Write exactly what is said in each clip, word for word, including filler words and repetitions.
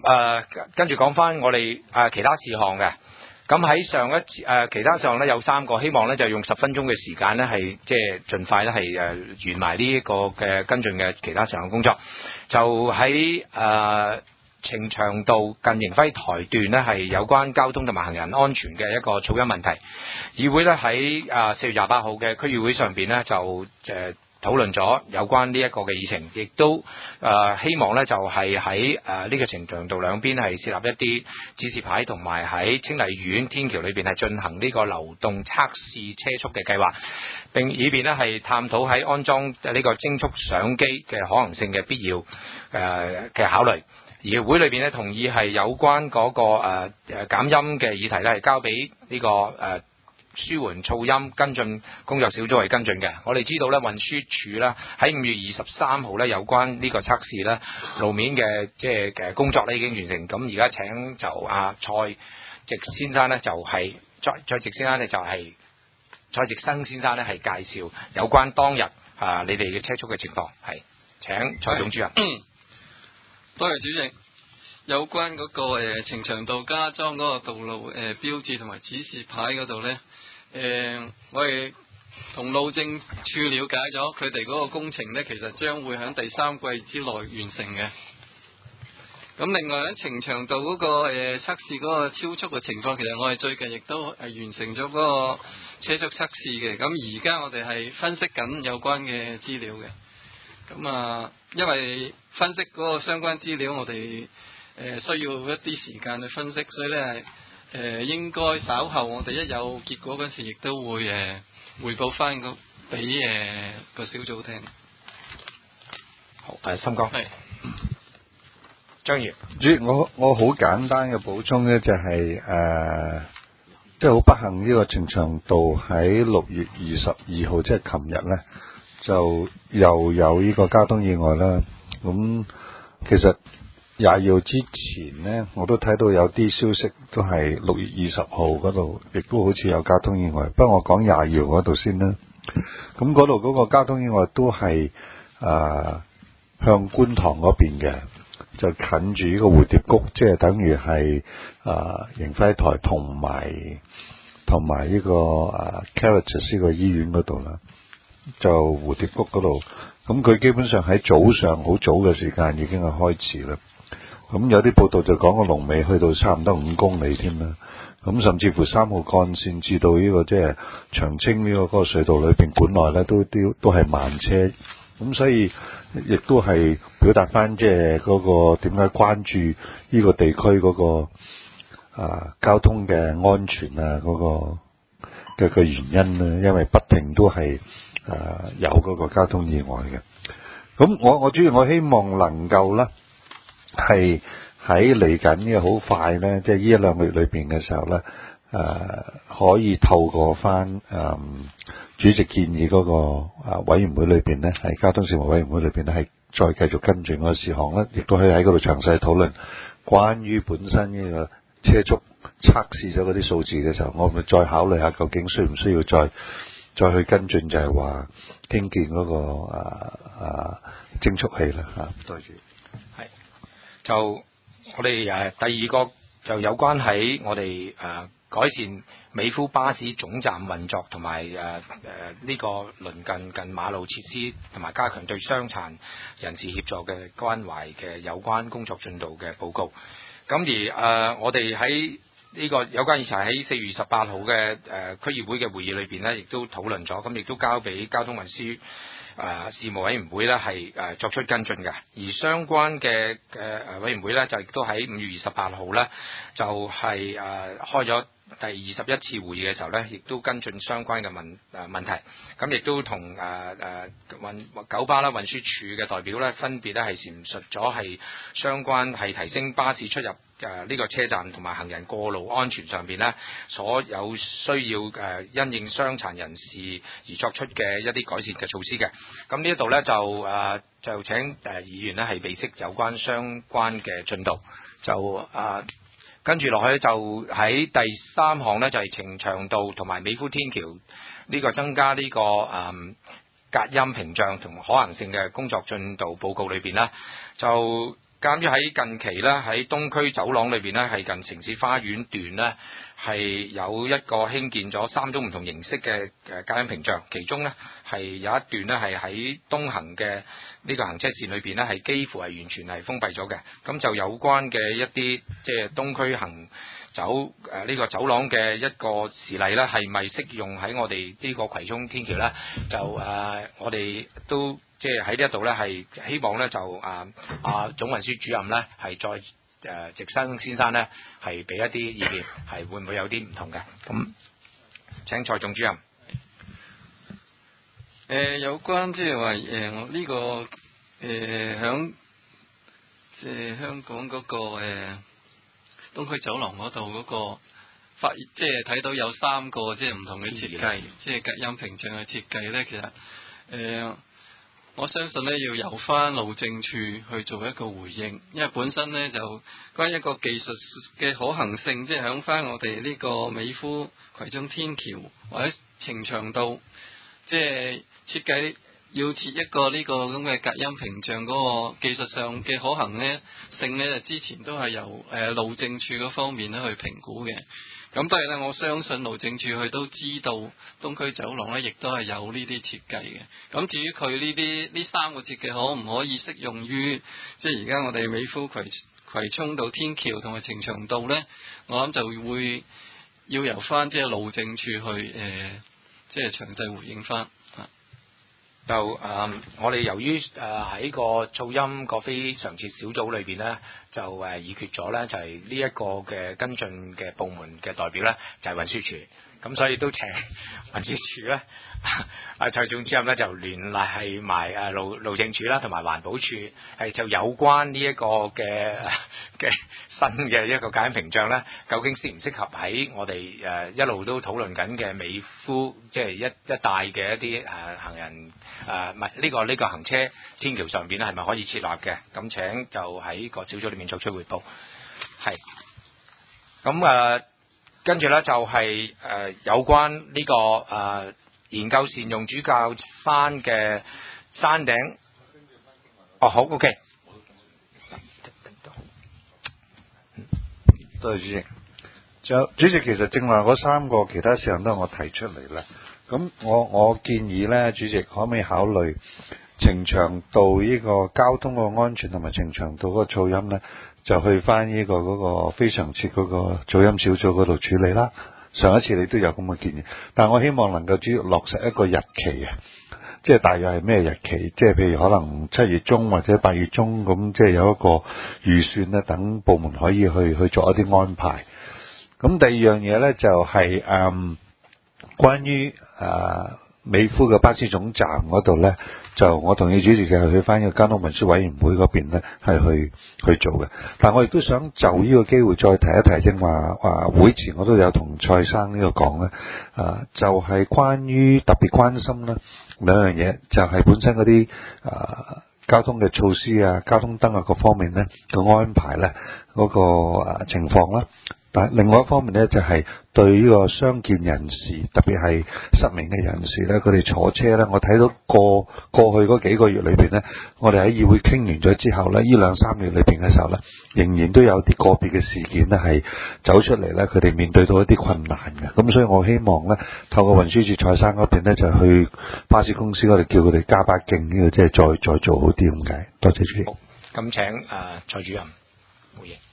誒跟住講翻我哋誒其他事項嘅。咁喺上一次誒、呃、其他上咧有三個，希望咧就用十分鐘嘅時間咧係即係盡快咧係誒完埋呢一個嘅跟進嘅其他上嘅工作。就喺誒呈祥道近盈輝台段咧係有關交通同埋行人安全嘅一個噪音問題。議會咧喺誒四月廿八號嘅區議會上邊咧就誒。呃討論咗有關呢一個嘅議程，亦都誒、呃、希望咧就係喺誒呢個呈祥道兩邊係設立一啲指示牌，同埋喺清麗苑天橋裏邊係進行呢個流動測試車速嘅計劃，並以便咧係探討喺安裝呢個偵速相機嘅可能性嘅必要誒嘅、呃、考慮。而會裏邊咧同意係有關嗰、那個誒誒減音嘅議題咧係交俾呢、這個誒。呃舒緩噪音跟進工作小組係跟進嘅。我哋知道咧，運輸署咧喺五月二十三號咧有關呢個測試咧路面嘅即係嘅工作咧已經完成。咁而家請就阿蔡直先生咧就係蔡蔡直先生咧就係蔡直生先生咧係介紹有關當日啊你哋嘅車速嘅情況。係請蔡總主任。 多謝主席。有關嗰、那個誒呈祥道加裝嗰個道路誒、呃、標誌同埋指示牌嗰度咧，誒、呃、我哋同路政處了解咗，佢哋嗰個工程咧其實將會喺第三季之內完成嘅。咁另外喺呈祥道嗰、那個誒、呃、測試嗰個超速嘅情況，其實我哋最近亦都係完成咗嗰個車速測試嘅。咁而家我哋係分析緊有關嘅資料嘅。咁啊，因為分析嗰個相關資料，我哋誒、呃、需要一啲時間去分析，所以咧誒、呃、應該稍後我哋一有結果嗰時，亦都會誒、呃、匯報翻個俾誒個小組聽。 好，誒森哥。係。張宇， 主我我好簡單嘅補充咧，就係、是、誒，即係好不幸呢個呈祥道喺六月二十二號，即係琴日咧，就又有呢個交通意外啦。咁其實廿二號之前呢，我都睇到有啲消息都係六月二十號嗰度，亦都好似有交通意外。不過我講廿二號嗰度先啦。咁嗰度嗰個交通意外都係誒、呃、向觀塘嗰邊嘅，就近住呢個蝴蝶谷，即係等於係誒盈輝台同埋同埋呢個誒 Caritas 呢個醫院嗰度啦，就蝴蝶谷嗰度。咁佢基本上喺早上好早嘅時間已經係開始啦。咁有啲報道就講個龍尾去到差唔多五公里添啦。咁甚至乎三號幹線至到呢、這個即係長青呢個嗰個隧道裏邊，本來咧都都都係慢車。咁所以亦都係表達翻即係嗰個點解關注呢個地區嗰、那個啊交通嘅安全啊嗰、那個嘅嘅原因咧，因為不停都係啊有嗰個交通意外嘅。咁我我主要我希望能夠咧。係喺嚟緊嘅好快咧，即係呢一兩個月裏邊嘅時候咧，誒、呃、可以透過翻誒、呃、主席建議嗰個啊委員會裏邊咧，係交通事務委員會裏邊咧，係再繼續跟進嗰個事項咧，亦都可以喺嗰度詳細討論關於本身呢個車速測試咗嗰啲數字嘅時候，我咪再考慮下究竟需唔需要再再去跟進，就係話興建嗰、那個啊啊偵速器啦嚇。多謝。 係。就我哋誒第二個就有關喺我哋誒、呃、改善美孚巴士總站運作，同埋誒誒呢個鄰近近馬路設施，同埋加強對傷殘人士協助嘅關懷嘅有關工作進度嘅報告。咁而誒、呃、我哋喺呢個有關議題喺四月十八號嘅誒區議會嘅會議裏邊咧，亦都討論咗，咁亦都交俾交通運輸誒、呃、事務委員會咧係誒作出跟進嘅，而相關嘅嘅誒委員會咧就亦都喺五月二十八號咧就係、是、誒、呃、開咗第二十一次會議嘅時候咧，亦都跟進相關嘅問誒、呃、問題，咁亦都同誒誒運九巴啦運輸署嘅代表咧分別咧係闡述咗係相關係提升巴士出入誒呢、呃這個車站同埋行人過路安全上邊咧所有需要誒、呃、因應傷殘人士而作出嘅一啲改善嘅措施嘅。咁呢一度咧就誒、呃、就請誒、呃、議員咧係備悉有關相關嘅進度，就誒、呃、跟住落去就喺第三項咧就係呈祥道同埋美孚天橋呢個增加呢、這個誒、呃、隔音屏障同可行性嘅工作進度報告裏邊啦，就鑑於喺近期咧，喺東區走廊裏邊咧，係近城市花園段咧，係有一個興建咗三種唔同形式嘅誒隔音屏障，其中咧係有一段咧係喺東行嘅呢個行車線裏邊咧，係幾乎係完全係封閉咗嘅。咁就有關嘅一啲即係東區行走誒呢、呃這個走廊嘅一個事例咧，係咪適用喺我哋呢個葵涌天橋咧？就誒、呃、我哋都。即係喺呢一度咧，係希望咧就啊啊總運輸主任咧係再誒、呃、直生先生咧係俾一啲意見，係會唔會有啲唔同嘅？咁請蔡總主任。誒、 呃、有關即係話誒我呢個誒響即係香港嗰、那個誒、呃、東區走廊嗰度嗰個發現，即係睇到有三個即係唔同嘅設計，即係隔音屏障嘅設計咧，其實誒。呃我相信咧要由翻路政處去做一個回應，因為本身咧就關於一個技術嘅可行性，即係響翻我哋呢個美孚葵涌天橋或者呈祥道，即係設計要設一個呢個咁嘅隔音屏障嗰個技術上嘅可行咧性咧，就之前都係由誒路政處嗰方面咧去評估嘅。咁當然咧，我相信路政處佢都知道東區走廊咧，亦都係有呢啲設計嘅。咁至於佢呢啲呢三個設計可唔可以適用於即係而家我哋美孚葵葵涌道天橋同埋呈祥道咧？我諗就會要由翻即係路政處去誒、呃，即係詳細回應翻。 就誒、呃，我哋由於誒喺個噪音個非常設小組裏邊咧，就誒、呃、議決咗咧，就係呢一個嘅跟進嘅部門嘅代表咧，就係、是、運輸署。咁所以都請運輸署咧，阿蔡總主任咧就聯繫係埋誒路路政署啦，同埋環保署，係就有關呢一個嘅嘅新嘅一個隔音屏障咧，究竟適唔適合喺我哋誒一路都討論緊嘅美孚，即係一一帶嘅一啲誒行人誒唔係呢個呢個行車天橋上邊咧，係咪可以設立嘅？咁請就喺個小組裏面作出彙報。係，咁誒。呃跟住咧就係、是、誒、呃、有關呢、這個誒、呃、研究善用主教山嘅山頂。哦，好 ，OK。 多謝主席。就主席，其實正話嗰三個其他事項都係我提出嚟啦。咁我我建議咧，主席可唔可以考慮呈祥道呢個交通個安全同埋呈祥道嗰個噪音咧？就去翻呢個嗰個非常設嗰個噪音小組嗰度處理啦。上一次你都有咁嘅建議，但我希望能夠主要落實一個日期啊，即係大約係咩日期？即係譬如可能七月中或者八月中咁，即係有一個預算咧，等部門可以去去做一啲安排。咁第二樣嘢咧就係、是、誒、嗯、關於誒。呃美孚嘅巴士總站嗰度呢，就我同意主席就係去翻個交通運輸委員會嗰邊呢，係去去做嘅。但我亦都想就呢個機會再提一提，正話話會前我都有同蔡生呢個講呢，啊，就係、是、關於特別關心呢兩樣嘢，就係、是、本身嗰啲啊交通嘅措施啊、交通燈啊各方面呢個安排呢嗰、那個啊情況啦。但另外一方面咧，就係、是、對呢個傷健人士，特別係失明嘅人士咧，佢哋坐車咧，我睇到過過去嗰幾個月裏邊咧，我哋喺議會傾完咗之後咧，呢兩三月裏邊嘅時候咧，仍然都有啲個別嘅事件咧係走出嚟咧，佢哋面對到一啲困難嘅。咁所以我希望咧，透過運輸署蔡生嗰邊咧，就去巴士公司嗰度叫佢哋加把勁，呢個即係再再做好啲咁解。多謝主席。 好，咁請誒、呃、蔡主任回應。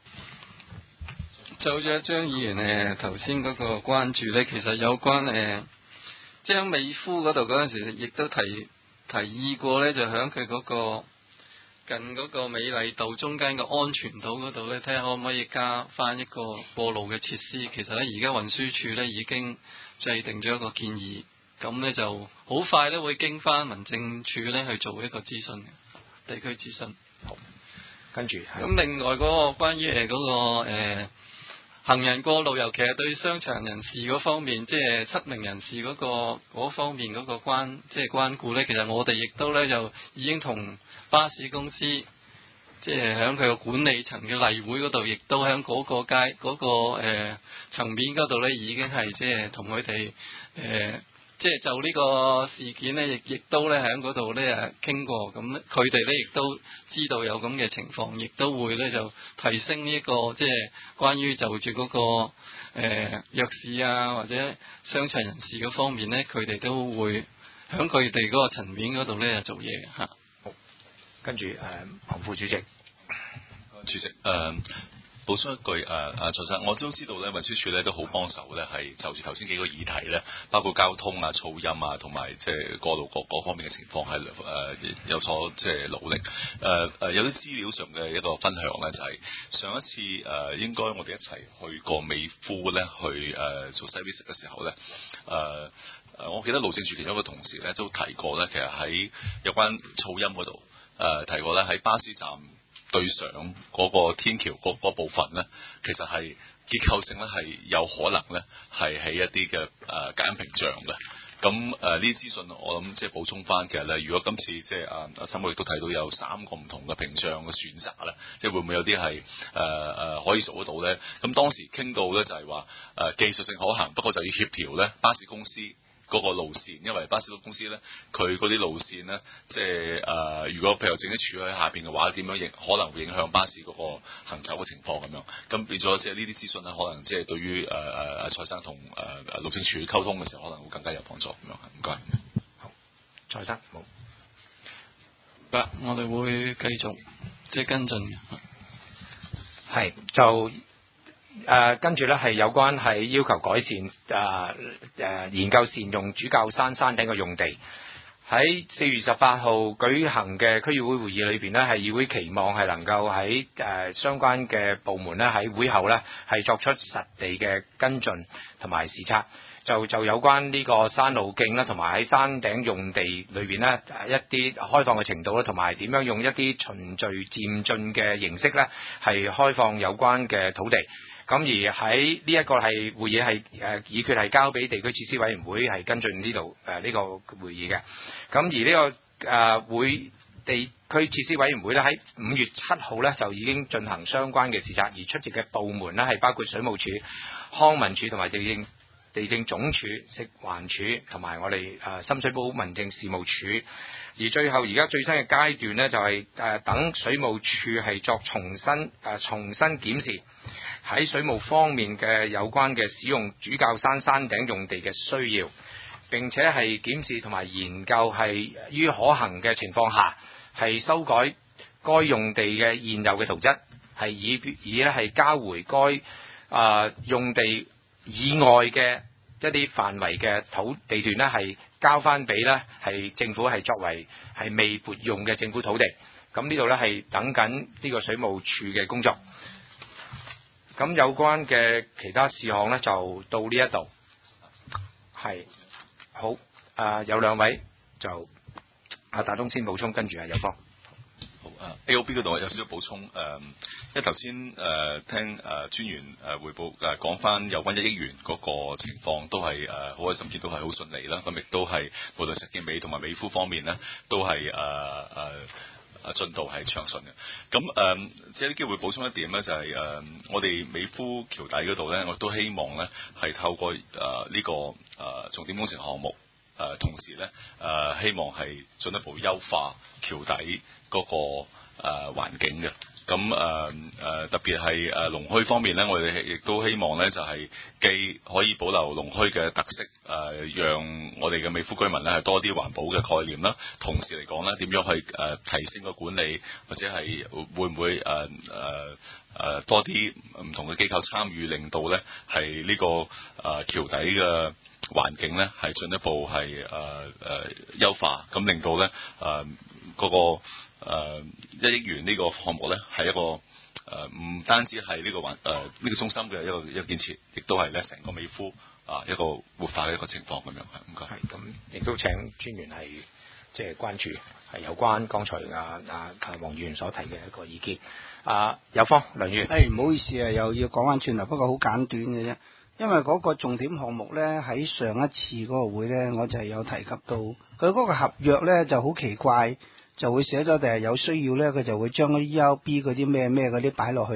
就咗張議員誒頭先嗰個關注咧，其實有關誒，即係喺美孚嗰度嗰陣時，亦都提提議過咧，就喺佢嗰個近嗰個美麗道中間嘅安全島嗰度咧，睇下可唔可以加翻一個過路嘅設施。其實咧，而家運輸署咧已經制定咗一個建議，咁咧就好快咧會經翻民政處咧去做一個諮詢嘅地區諮詢。 好，跟住咁另外嗰個關於誒嗰個誒。呃行人過路，尤其係對傷殘人士嗰方面，即係失明人士嗰、嗰個嗰方面嗰個關，即係關顧咧。其實我哋亦都咧就已經同巴士公司，即係喺佢個管理層嘅例會嗰度，亦都喺嗰個街嗰、嗰個誒層、呃、面嗰度咧，已經係即係同佢哋誒即係就呢個事件咧，亦亦都咧喺嗰度咧誒傾過，咁佢哋咧亦都知道有咁嘅情況，亦都會咧就提升呢、這個即係關於就住嗰、那個誒、呃、弱視啊或者傷殘人士嗰方面咧，佢哋都會喺佢哋嗰個層面嗰度咧做嘢嚇。 好，跟住誒黃副主席， 主席誒。呃補充一句誒誒，蔡生，我都知道咧，運輸署咧都好幫手咧，係就住頭先幾個議題咧，包括交通啊、噪音啊，同埋即係過路各嗰方面嘅情況係誒、呃、有所即係努力。誒、呃、誒有啲資料上嘅一個分享咧，就係、是、上一次誒、呃、應該我哋一齊去過美孚咧，去誒、呃、做 service 嘅時候咧，誒、呃、誒我記得路政署其中一個同事咧都提過咧，其實喺有關噪音嗰度誒提過咧，喺巴士站對上嗰個天橋嗰嗰部分咧，其實係結構性咧係有可能咧係起一啲嘅誒隔音屏障嘅。咁誒呢啲資訊我諗即係補充翻，其實咧如果今次即係啊阿沈哥亦都睇到有三個唔同嘅屏障嘅選擇咧，即係會唔會有啲係誒誒可以做得到咧？咁當時傾到咧就係話誒技術性可行，不過就要協調咧巴士公司嗰個路線，因為巴士公司咧，佢嗰啲路線咧，即係誒、呃，如果譬如整啲柱喺下邊嘅話，點樣影可能會影響巴士嗰個行走嘅情況咁樣。咁變咗即係呢啲資訊咧，可能即係對於誒誒阿蔡生同誒誒路政署溝通嘅時候，可能會更加有幫助咁樣。唔該。 好，蔡生好。 嗱，我哋會繼續即係跟進嘅。 係就。誒、呃、跟住咧係有關係要求改善誒誒、呃呃、研究善用主教山山頂嘅用地。喺四月十八號舉行嘅區議會會議裏邊呢，係議會期望係能夠喺誒、呃、相關嘅部門呢，喺會後呢係作出實地嘅跟進同埋視察，就就有關呢個山路徑啦，同埋喺山頂用地裏邊呢一啲開放嘅程度啦，同埋點樣用一啲循序漸進嘅形式呢，係開放有關嘅土地。咁而喺呢一個係會議係誒議決係交俾地區設施委員會係跟進呢度誒呢個會議嘅。咁而呢、這個誒、呃、會地區設施委員會咧喺五月七號咧就已經進行相關嘅視察，而出席嘅部門咧係包括水務署、康文署同埋地政地政總署、食環署同埋我哋誒深水埗民政事務處。而最後而家最新嘅階段咧就係、是、誒、呃、等水務署係作重新誒、呃、重新檢視喺水務方面嘅有關嘅使用主教山山頂用地嘅需要，並且係檢視同埋研究係於可行嘅情況下，係修改該用地嘅現有嘅圖則，係以以咧係交回該啊、呃、用地以外嘅一啲範圍嘅土地段咧，係交翻俾咧係政府係作為係未撥用嘅政府土地。咁呢度咧係等緊呢個水務署嘅工作。咁有關嘅其他事項咧，就到呢一度係好。誒、呃、有兩位就阿大東先補充，跟住阿有方。 好啊 ，A O B 嗰度有少少補充誒、呃，因為頭先誒聽誒、呃、專員誒彙報誒講翻有關一億元嗰個情況，都係誒好開心見到係好順利啦。咁亦都係無論石硤尾同埋美孚方面咧，都係誒誒。呃呃啊進度係暢順嘅，咁誒借啲機會補充一點咧，就係、是、誒、呃、我哋美孚橋底嗰度咧，我都希望咧係透過誒呢、呃這個誒、呃、重點工程項目，誒、呃、同時咧誒、呃、希望係進一步優化橋底嗰、那個誒、呃、環境嘅。咁誒誒特別係誒龍墟方面咧，我哋亦都希望咧就係、是、既可以保留龍墟嘅特色，誒、呃、讓我哋嘅美孚居民咧係多啲環保嘅概念啦。同時嚟講咧，點樣去誒、呃、提升個管理，或者係會唔會誒誒誒多啲唔同嘅機構參與，令到咧係呢個誒、呃、橋底嘅環境咧係進一步係誒誒優化，咁令到咧誒嗰個。誒、呃、一億元呢個項目咧，係一個誒唔、呃、單止係呢個環誒呢個中心嘅一個一個建設，亦都係咧成個美孚啊一個活化嘅一個情況咁樣。唔該。係咁，亦都請專員係即係關注係有關剛才啊啊黃議員所提嘅一個意見。啊，有方梁議員， 誒唔好意思啊，又要講翻轉頭，不過好簡短嘅啫。因為嗰個重點項目咧，喺上一次嗰個會咧，我就係有提及到佢嗰個合約咧就好奇怪。就會寫咗，定係有需要咧，佢就會將嗰啲 E R B 嗰啲咩咩嗰啲擺落去咧，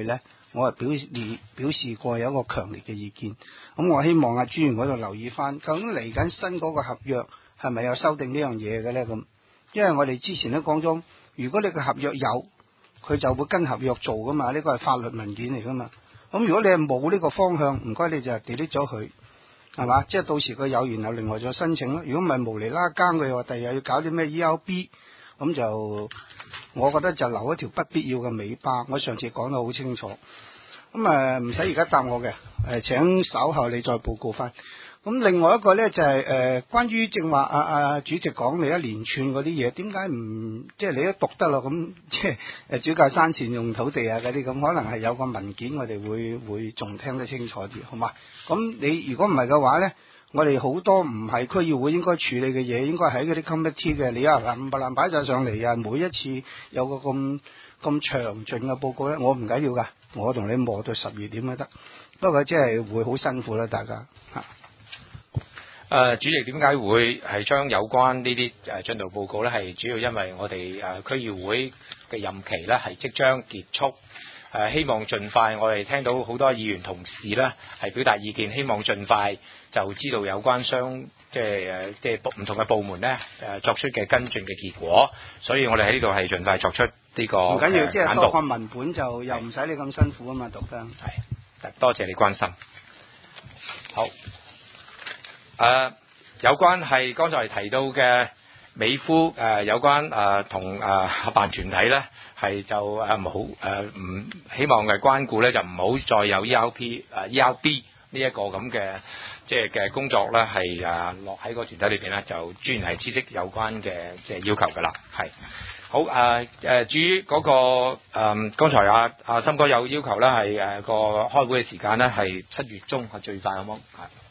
我係表示表示過有一個強烈嘅意見。咁我希望阿專員嗰度留意翻，究竟嚟緊新嗰個合約係咪有修訂呢樣嘢嘅咧？咁，因為我哋之前都講咗，如果你個合約有，佢就會跟合約做噶嘛，呢個係法律文件嚟噶嘛。咁如果你係冇呢個方向，唔該你就 delete 咗佢，係嘛？即係到時佢有，然後另外再申請咯。如果唔係無厘啦更嘅話，第日要搞啲咩 E L B， 咁就我覺得就留一條不必要嘅尾巴。我上次講得好清楚，咁誒唔使而家答我嘅，誒請稍後你再報告翻。咁另外一個咧就係、是、誒、呃、關於正話阿阿主席講你一連串嗰啲嘢，點解唔即係你都讀得咯？咁即係誒主教山善用土地啊嗰啲咁，可能係有個文件我哋會會仲聽得清楚啲，好嘛？咁你如果唔係嘅話咧，我哋好多唔係區議會應該處理嘅嘢，應該喺嗰啲 committee 嘅，你啊嗱五百萬擺晒上嚟啊，每一次有個咁咁詳盡嘅報告咧，我唔緊要噶，我同你磨到十二點都得，不過即係會好辛苦啦，大家嚇。 誒、呃、主席點解會係將有關呢啲誒進度報告咧？係主要因為我哋誒、呃、區議會嘅任期咧係即將結束，誒、呃、希望盡快。我哋聽到好多議員同事咧係表達意見，希望盡快就知道有關相即係誒即係唔同嘅部門咧誒、呃、作出嘅跟進嘅結果。所以我哋喺呢度係盡快作出呢、這個唔緊要，即係簡多個文本就又唔使你咁辛苦啊嘛，讀得係多謝你關心。好。誒、呃、有關係剛才提到嘅美孚誒、呃、有關誒同誒合辦團體咧係就誒唔好誒唔希望嘅關顧咧就唔好再有 E R P 誒、呃、E R B 呢一個咁嘅即係嘅工作咧係誒落喺個團體裏邊咧就專係知悉有關嘅即係要求㗎啦。係好誒誒、呃、至於嗰、那個誒、呃、剛才阿阿森哥有要求咧係誒個開會嘅時間咧係七月中係最快，好冇？係。